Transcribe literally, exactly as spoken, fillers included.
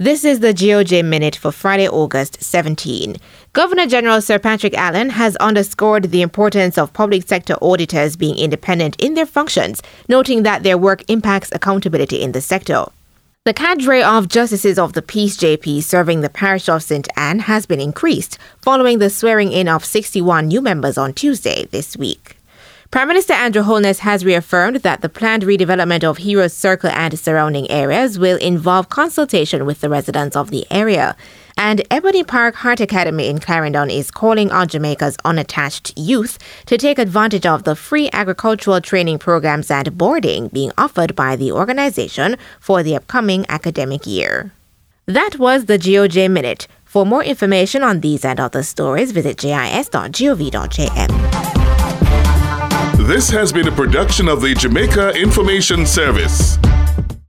This is the G O J Minute for Friday, August seventeenth. Governor General Sir Patrick Allen has underscored the importance of public sector auditors being independent in their functions, noting that their work impacts accountability in the sector. The cadre of Justices of the Peace J P serving the parish of Saint Anne has been increased following the swearing-in of sixty-one new members on Tuesday this week. Prime Minister Andrew Holness has reaffirmed that the planned redevelopment of Heroes Circle and surrounding areas will involve consultation with the residents of the area. And Ebony Park Heart Academy in Clarendon is calling on Jamaica's unattached youth to take advantage of the free agricultural training programs and boarding being offered by the organization for the upcoming academic year. That was the G O J Minute. For more information on these and other stories, visit j i s dot gov dot j m. This has been a production of the Jamaica Information Service.